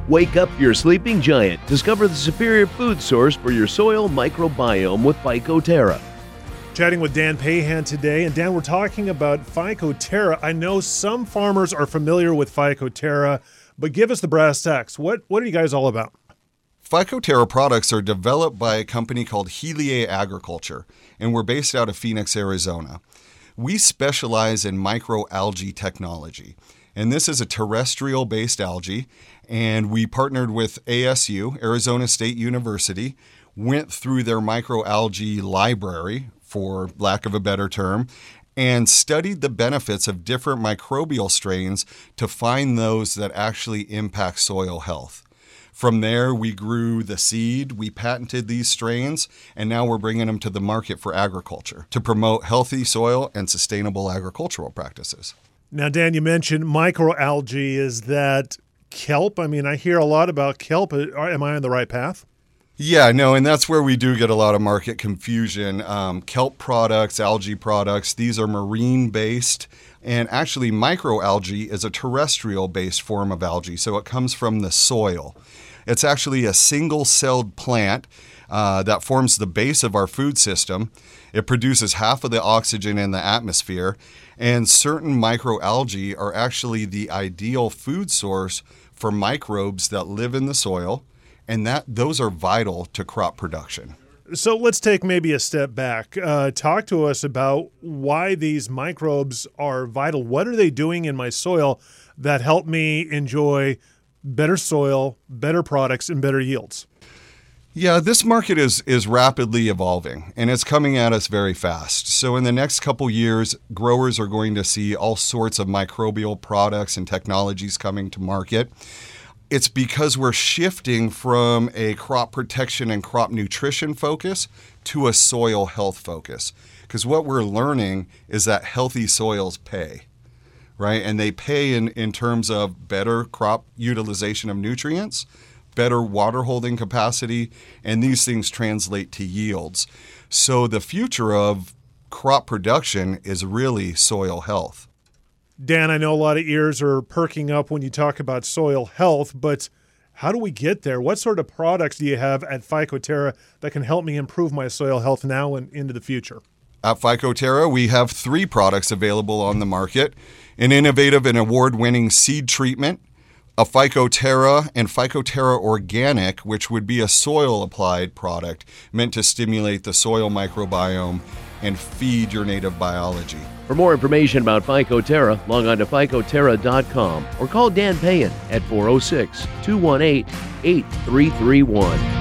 Wake up your sleeping giant. Discover the superior food source for your soil microbiome with Phycoterra. Chatting with Dan Pahan today. And Dan, we're talking about Phycoterra. I know some farmers are familiar with Phycoterra, but give us the brass tacks. What are you guys all about? Phycoterra products are developed by a company called Helier Agriculture, and we're based out of Phoenix, Arizona. We specialize in microalgae technology, and this is a terrestrial-based algae, and we partnered with ASU, Arizona State University, went through their microalgae library, for lack of a better term, and studied the benefits of different microbial strains to find those that actually impact soil health. From there, we grew the seed, we patented these strains, and now we're bringing them to the market for agriculture to promote healthy soil and sustainable agricultural practices. Now, Dan, you mentioned microalgae. Is that kelp? I mean, I hear a lot about kelp. Am I on the right path? Yeah, no, and that's where we do get a lot of market confusion. Kelp products, algae products, these are marine-based. And actually, microalgae is a terrestrial-based form of algae, so it comes from the soil. It's actually a single-celled plant that forms the base of our food system. It produces half of the oxygen in the atmosphere, and certain microalgae are actually the ideal food source for microbes that live in the soil, and those are vital to crop production. So let's take maybe a step back. Talk to us about why these microbes are vital. What are they doing in my soil that help me enjoy better soil, better products, and better yields? Yeah, this market is rapidly evolving, and it's coming at us very fast. So in the next couple years, growers are going to see all sorts of microbial products and technologies coming to market. It's because we're shifting from a crop protection and crop nutrition focus to a soil health focus. Because what we're learning is that healthy soils pay, right? And they pay in terms of better crop utilization of nutrients, better water holding capacity, and these things translate to yields. So the future of crop production is really soil health. Dan, I know a lot of ears are perking up when you talk about soil health, but how do we get there? What sort of products do you have at Phycoterra that can help me improve my soil health now and into the future? At Phycoterra, we have 3 products available on the market: an innovative and award-winning seed treatment, a Phycoterra and Phycoterra Organic, which would be a soil-applied product meant to stimulate the soil microbiome and feed your native biology. For more information about Phycoterra, log on to phycoterra.com or call Dan Pahan at 406-218-8331.